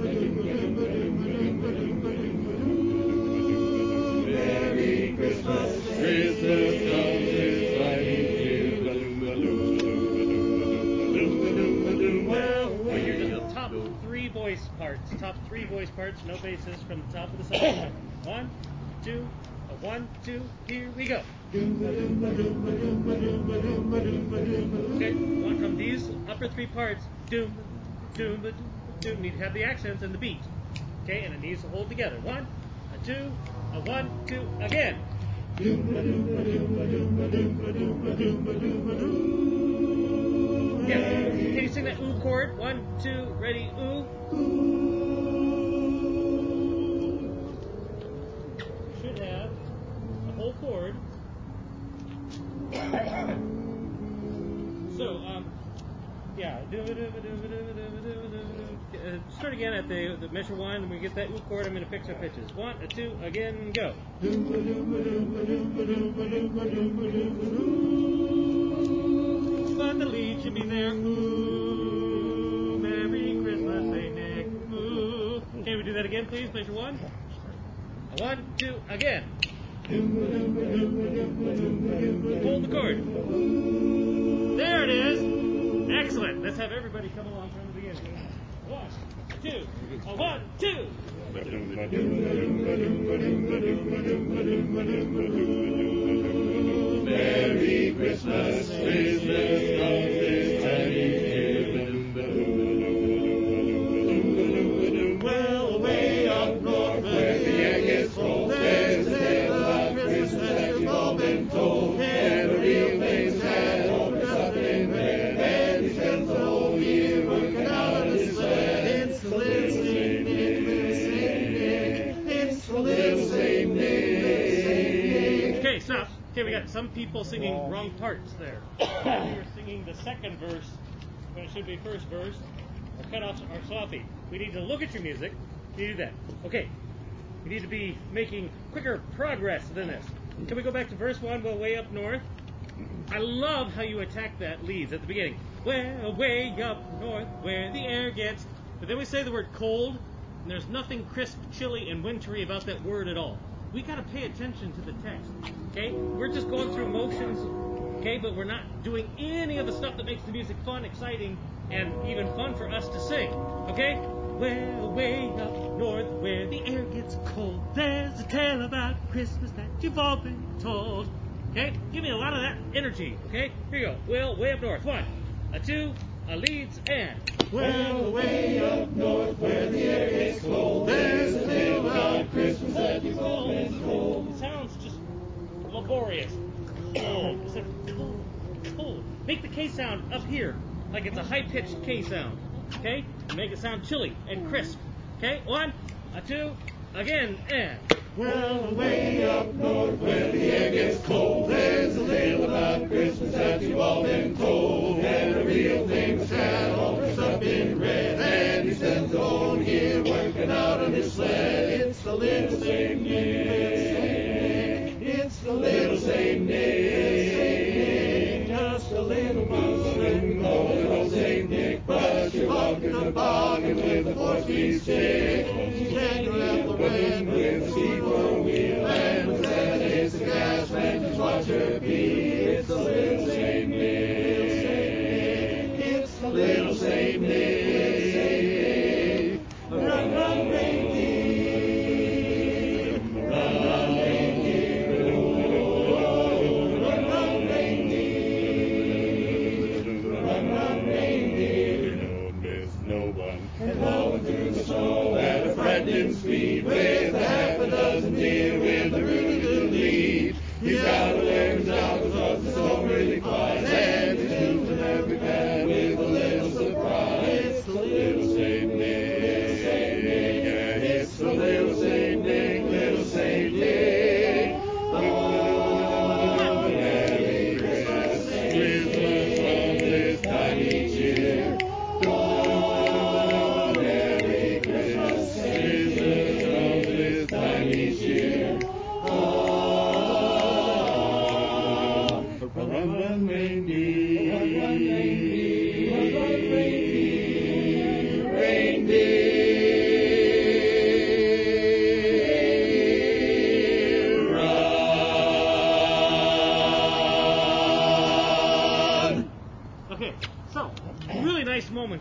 Merry Christmas, Christmas comes this time each year. Well, here's the top three voice parts. No basses from the top of the song. 1, 2, 1, 2, here we go. Okay, from these upper three parts, doom, doom, doom, doom, need to have the accents and the beat. Okay, and it needs to hold together. 1, 2, 1, 2, again. Yeah, can you sing that ooh chord? 1, 2, ready, ooh. Should have a whole chord. So, yeah. Start again at the measure 1, and we get that ooh chord. I'm going to fix our pitches. 1, 2, again, go. But the lead should be there. Ooh, Merry Christmas, Saint Nick. Ooh. Can we do that again, please? Measure 1. 1, 2, again. Hold the chord. There it is. Excellent. Let's have everybody come along from the beginning. 1, 2, 1, 2. Merry Christmas, Christmas comes this time each year. Well, way up north where the air gets cold, there's a tale about Christmas that you've all been told. And the real thing's had all dressed up in red, and he spends the whole year working out on his sled. It's the little Saint Nick, little Saint Nick. It's the little Saint Nick. Okay, stop. Okay, we got some people singing wrong parts there. We were singing the second verse when it should be first verse. Our cutoffs are sloppy. We need to look at your music. You do that. Okay. We need to be making quicker progress than this. Can we go back to verse 1? Well, way up north. I love how you attack that leads at the beginning. Well, way up north where the air gets. But then we say the word cold, and there's nothing crisp, chilly, and wintry about that word at all. We got to pay attention to the text. Okay? We're just going through motions, okay, but we're not doing any of the stuff that makes the music fun, exciting, and even fun for us to sing. Okay? Well, way up north where the air gets cold, there's a tale about Christmas that you've all been told. Okay? Give me a lot of that energy. Okay? Here you go. Well, way up north. 1, 2, leads, and. Well, way up north where the air gets cold, there's a tale about Christmas that you've all been told. It sounds just laborious. Cold. Instead of cold. Make the K sound up here, like it's a high-pitched K sound. Okay? Make it sound chilly and crisp. Okay? 1, 2, again, and. Well, way up north where the air gets cold, there's a tale about Christmas that you've all been told. And the real thing's had all dressed up in red, and he spends the whole year working out on his sled. It's the little Saint Nick. It's the little Saint Nick. Just a little little Saint Nick, but you're walking the bargain with a 4-speed stick. You can't grab the wind with a steeple wheel, and with that hits the gas when you watch her beat. It's the little Saint Nick. It's the little Saint Nick. Run, run, reindeer. Run, run, reindeer. Run, run, reindeer. Run, run, reindeer. Don't miss no one. And blowing through the snow at a frightening speed with a half a dozen deer with a really good lead. He's got to wear his out because the snow really flies, and he's moving every man with a little surprise. It's the little Saint Nick, yeah, it's the little Saint Nick, little Saint Nick. Oh, Merry Christmas, Christmas comes this time each year. Oh, Merry Christmas, Christmas comes this time each year. Oh,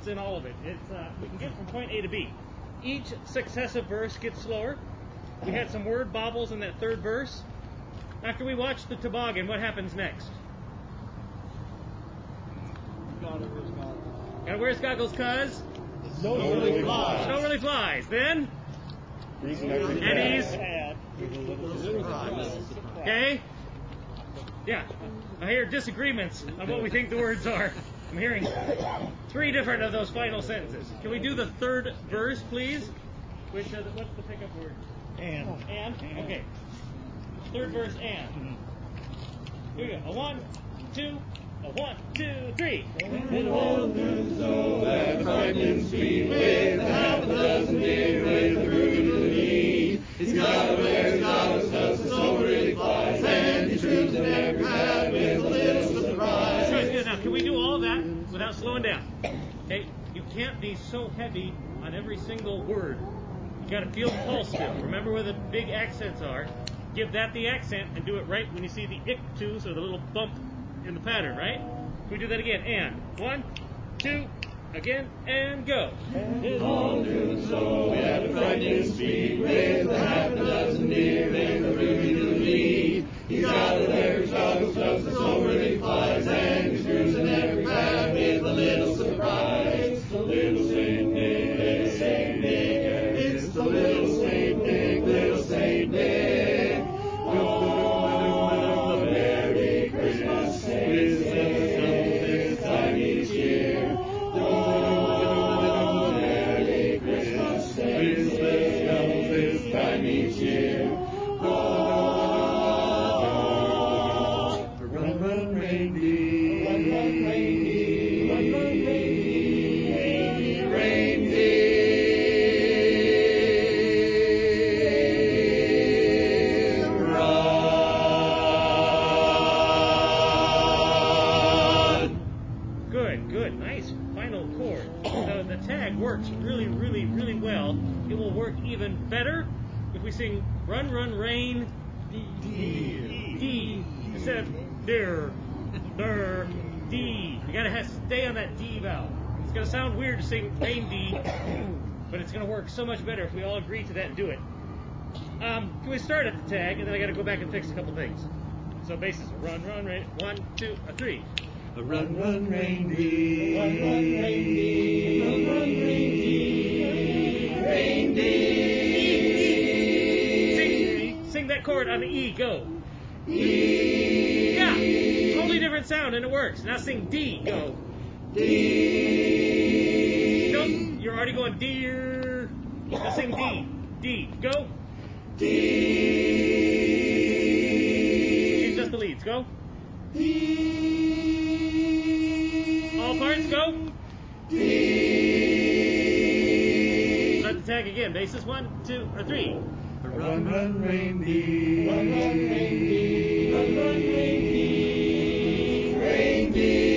it's in all of it. It's we can get from point A to B. Each successive verse gets slower. We had some word bobbles in that third verse. After we watch the toboggan, what happens next? Gotta wear his goggles, cuz Snow really flies. snow really flies. Then Eddie's. Okay? Yeah. I hear disagreements on what we think the words are. I'm hearing 3 different of those final sentences. Can we do the third verse, please? What's the pickup word? And. And? Okay. Third verse, and. Here we go. A 1, 2, a 1, 2, 3. And all through the snow at the frightening speed, with half a dozen deer with the Rudy. He's got to wear his goggles 'cause the snow really flies, and he trims in every hat with a little surprise. That's good. Now, can we do all that without slowing down? Okay? You can't be so heavy on every single word. You got to feel the pulse still. Remember where the big accents are. Give that the accent and do it right when you see the ick-tus, so the little bump in the pattern, right? Can we do that again? And 1, 2, again, and go. And all through the snow at a frightening speed, with half a dozen deer in the Rudy. He's got to wear his goggles 'cause the snow really flies, and he's cruising every path with a little surprise. It's the little Saint Nick, little Saint Nick. It's the little Saint Nick, little Saint Nick. Merry Christmas, Christmas comes this time each year. Merry Christmas, Christmas comes this time each year. Run, run, reindeer. Run, run, reindeer. Run, run, reindeer. Reindeer. Good, nice final chord. So the tag works really, really, really well. It will work even better if we sing Run, Run, Rain, D, instead of der, D. You gotta stay on that D vowel. It's gonna sound weird to sing Rain D, but it's gonna work so much better if we all agree to that and do it. Can we start at the tag, and then I gotta go back and fix a couple things. So basis, Run, Run, Rain, 1, 2, 3. Run, run, reindeer. Run, run, reindeer. Run, run, reindeer. Reindeer. Sing that chord on the E. Go. E. Yeah. Totally different sound, and it works. Now sing D. Go. D. No, you're already going deer. Now sing D. D. Go. D. It's just the leads. Go. D. All parts, go. D. Start the tag again. Basis 1, 2, or 3. Run, run, reindeer. Run, run, reindeer. Run, run, reindeer. Reindeer.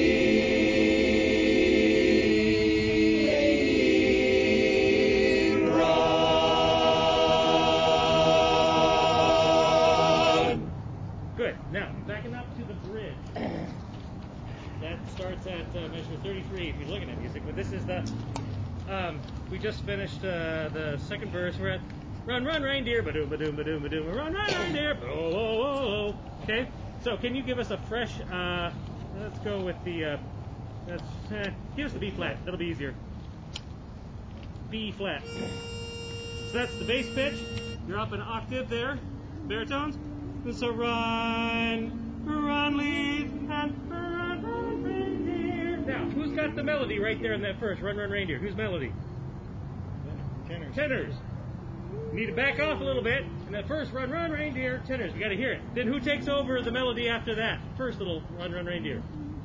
Run. Good. Now, backing up to the bridge. That starts at measure 33 if you're looking at music, but this is the, we just finished the second verse. We're at Run, Run, Reindeer, ba-doom, ba-doom, ba-doom, ba-doom, run, run, reindeer, oh, oh, oh, oh. Okay, so can you give us a fresh, let's go with the, give us the B flat, that'll be easier. B flat. So that's the bass pitch. You're up an octave there, baritones. So run, run, lead, and run, run, reindeer. Now, who's got the melody right there in that first Run, Run, Reindeer? Whose melody? Tenors. You need to back off a little bit. And that first Run, Run, Reindeer, tenors. We got to hear it. Then who takes over the melody after that? First little Run, Run, Reindeer.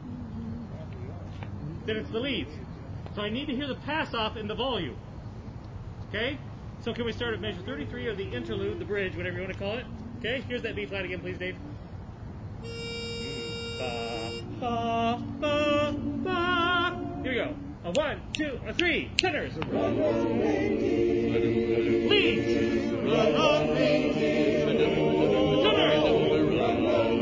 Then it's the leads. So I need to hear the pass off in the volume. Okay? So can we start at measure 33 of the interlude, the bridge, whatever you want to call it? Okay, here's that B flat again, please, Dave. Ba, ba, ba, ba. Here we go. A 1, 2, a 3. Tenors. Run, run, reindeer. Leads. Run, run, reindeer. Tenors. Run, run,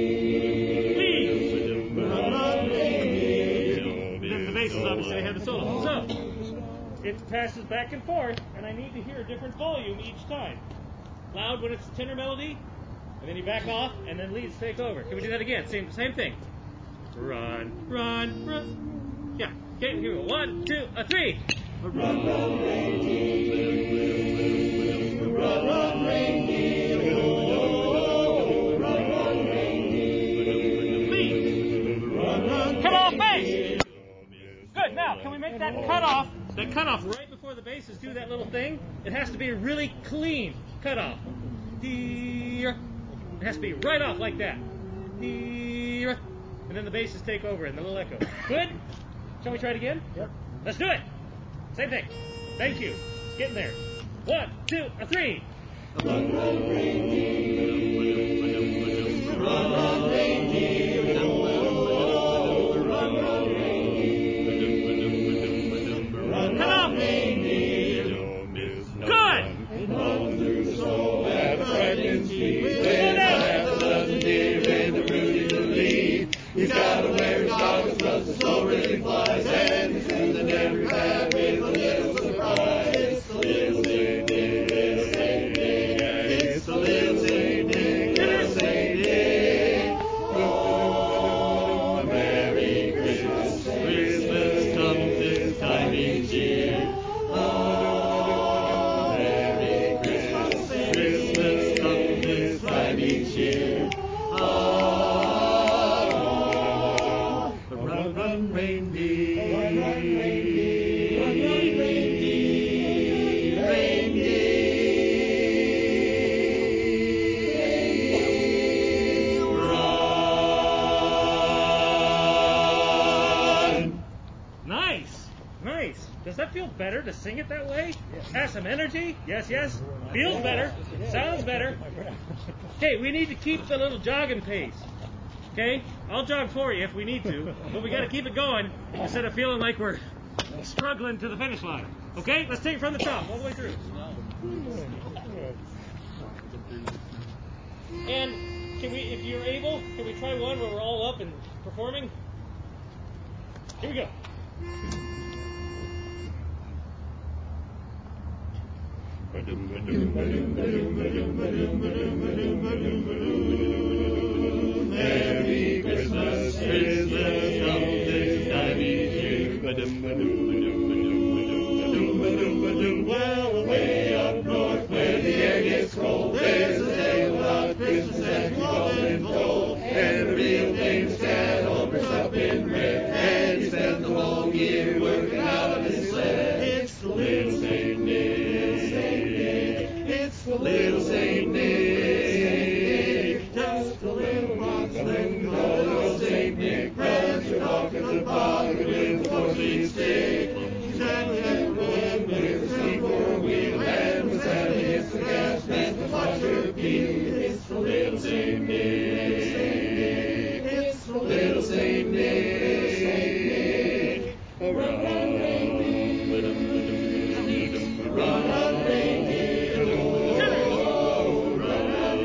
reindeer. Leads. Run, run, reindeer. Then the bass is obviously I have the solo. it passes back and forth, and I need to hear a different volume each time. Loud when it's a tenor melody, and then you back off, and then leads take over. Can we do that again? Same thing. Run, run, run. Yeah. Okay, here we go. 1, 2, 3. Run, run, reindeer. Run, run, reindeer. Run, run, reindeer. Lead. Run, run, Come off base. reindeer. Good. Now, can we make that cutoff right before the basses do that little thing? It has to be a really clean cutoff. It has to be right off like that. And then the basses take over and the little echo. Good? Shall we try it again? Yep. Let's do it. Same thing. Thank you. Getting there. 1, 2, 3. Run, run, reindeer. Run, run, reindeer. Run, run, reindeer. Run, Come on. run, reindeer. Don't miss no Good. one. Rolling through the snow at a frightening speed. With half a dozen deer in the rooty to lead. He's got to wear his goggles 'cause the snow really flies. And he's cruising every path with a little surprise. It's the little Saint Nick, little Saint Nick. It's the little Saint Nick, little Saint Nick. Oh, Merry Christmas. Christmas comes this time each year. Oh, Merry Christmas. Christmas comes this time each year. Oh, run, run, reindeer. Run, run, reindeer. Run, run, reindeer. Reindeer. Run. Nice. Nice. Does that feel better to sing it that way? Has some energy? Yes, yes. Feels better. Sounds better. Okay, we need to keep the little jogging pace. Okay? I'll jog for you if we need to, but we got to keep it going instead of feeling like we're struggling to the finish line. Okay? Let's take it from the top all the way through. And can we, if you're able, can we try one where we're all up and performing? Here we go. Merry Christmas, Christmas comes this time each year. Well, way up north where the air gets cold, there's a tale about Christmas that we've all been told. And the real famous dad opens up in red, and he spends the whole year working out on his sled. It's the little Saint Nick, it's the little Saint Nick, just a little boxling called little Saint Nick. Prancer walking the bog with a 4-speed stick. He's happy at the wind with a steam four-wheel, and when Sally hits the gas, man, the watch her peel. It's the little Saint Nick, it's the little Saint Nick. Run, run, reindeer. Run, run, reindeer. Run, run,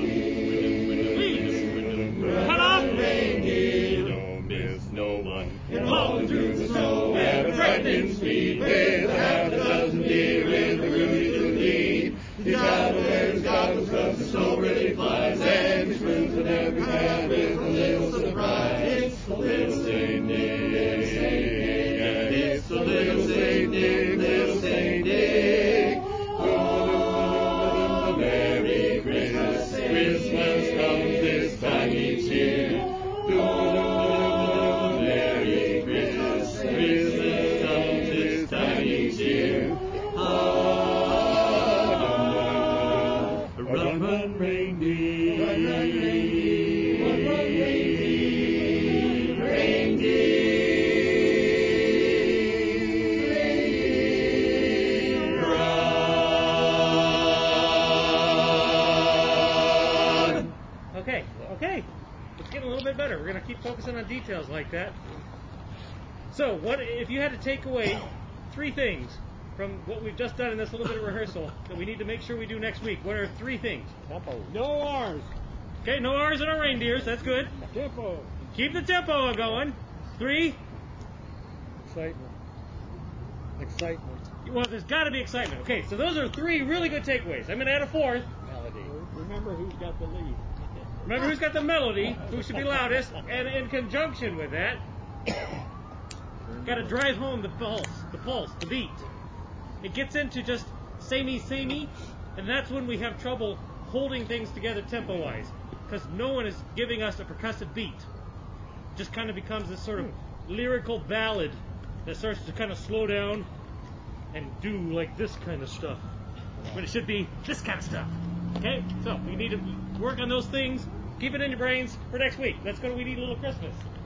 reindeer. Run, run, reindeer. Don't miss no one. And hauling through the snow at a frightening speed, with half a dozen deer in the rooty to lead. He's got to wear his goggles 'cause the snow really flies, and he's cruising every path with a little surprise. It's the little Saint Nick, it's the little Saint Nick, little Saint Nick. Oh, Merry Christmas, Christmas comes this time each year. Oh, Merry Christmas, Christmas comes this time each year. Oh, run, run, reindeer. Run, run, reindeer. Run, run, reindeer. Reindeer. Run. Okay. It's getting a little bit better. We're going to keep focusing on details like that. So, what if you had to take away 3 things from what we've just done in this little bit of rehearsal that we need to make sure we do next week? What are 3 things? Tempo. No R's. Okay, no R's in our reindeers. That's good. Tempo. Keep the tempo going. 3. Excitement. Excitement. Well, there's got to be excitement. Okay, so those are 3 really good takeaways. I'm going to add a 4th. Melody. Remember who's got the lead. Remember who's got the melody, who should be loudest, and in conjunction with that, got to drive home the pulse, the beat. It gets into just samey, and that's when we have trouble holding things together tempo-wise, because no one is giving us a percussive beat. It just kind of becomes this sort of lyrical ballad that starts to kind of slow down and do like this kind of stuff, when it should be this kind of stuff. Okay, so we need to work on those things. Keep it in your brains for next week. We need a little Christmas.